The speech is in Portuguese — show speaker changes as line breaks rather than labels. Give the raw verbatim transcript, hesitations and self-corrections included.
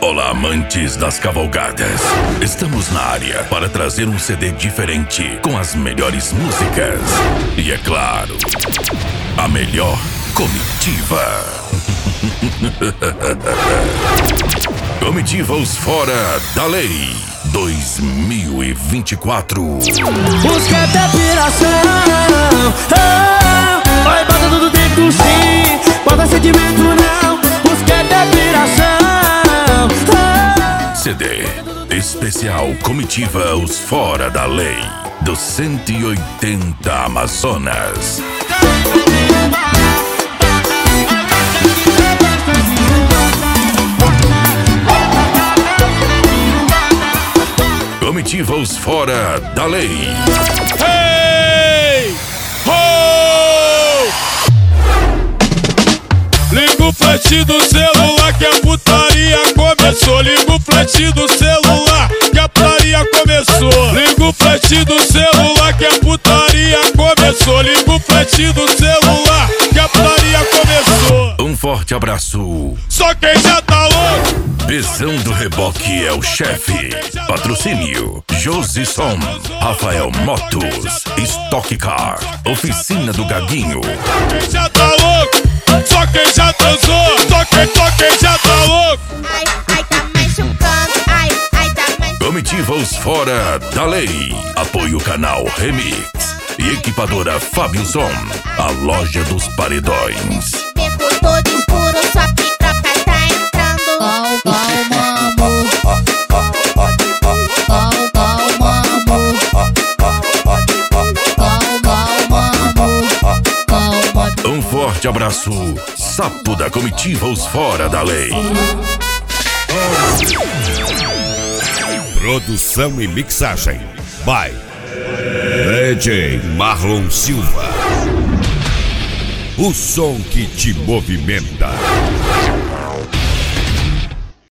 Olá, amantes das cavalgadas. Estamos na área para trazer um C D diferente com as melhores músicas. E é claro, a melhor comitiva. Comitiva Os Fora da Lei dois mil e vinte e quatro.
Música da piração. Oh, oi, bota tudo dentro sim. Bota sentimento não. Música da piração. Oh.
C D especial Comitiva Os Fora da Lei do cento e oitenta Amazonas. Comitiva Os Fora da Lei.
Hey! Ho! Liga o flash do celular que a putaria começou. Liga o flash do celular que a putaria começou. Liga o flash do celular que a putaria começou. Liga o flash do celular que a putaria começou.
Um forte abraço.
Só quem já tá louco.
Bezão do Reboque é o chefe. Patrocínio Josi Som, Rafael Motos, Stock Car, Oficina do Gaguinho.
Só quem já tá louco, só quem já transou, só quem, só quem já tá louco.
Ai, ai, tá machucando, ai, ai, tá machucando.
Comitiva Os Fora da Lei. Apoio Canal Remix e Equipadora Fábio Som, a loja dos paredões.
Beco todo escuro, só que troca tá entrando.
Calma, amor. Calma, amor. Calma, amor. Calma.
Um forte abraço, sapo da Comitiva Os Fora da Lei.
Produção e mixagem by D J Marlon Silva. O som que te movimenta.